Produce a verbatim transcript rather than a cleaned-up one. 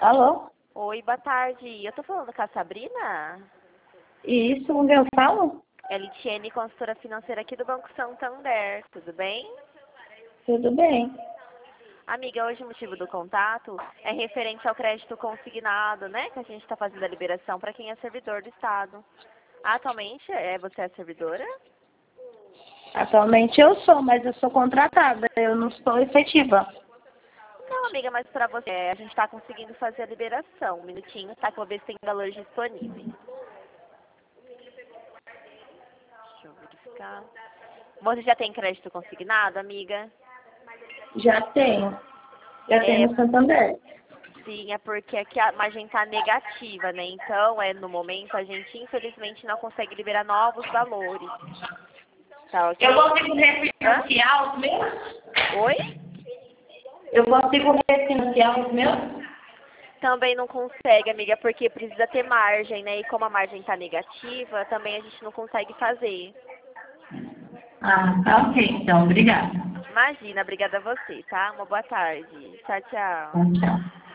Alô? Oi, boa tarde. Eu tô falando com a Sabrina? Isso, onde eu falo? Elitiene, consultora financeira aqui do Banco Santander. Tudo bem? Tudo bem. Amiga, hoje o motivo do contato é referente ao crédito consignado, né? Que a gente está fazendo a liberação para quem é servidor do Estado. Atualmente, é, você é servidora? Atualmente eu sou, mas eu sou contratada, eu não sou efetiva. Não, amiga, mas para você, a gente está conseguindo fazer a liberação. Um minutinho, tá? Que eu vou ver se tem valores disponíveis. Deixa eu verificar. Você já tem crédito consignado, amiga? Já tenho. Já É, tenho no Santander. sim, é porque aqui a margem está negativa, né? Então, é, no momento, a gente infelizmente não consegue liberar novos valores. Tá ok? Eu consigo Hã? refinanciar os meus? Oi? Eu consigo refinanciar os meus? Também não consegue, amiga, porque precisa ter margem, né? E como a margem está negativa, também a gente não consegue fazer. Ah, tá ok, então. Obrigada. Imagina, obrigada a você, tá? Uma boa tarde. Tchau, tchau. Tchau, tchau.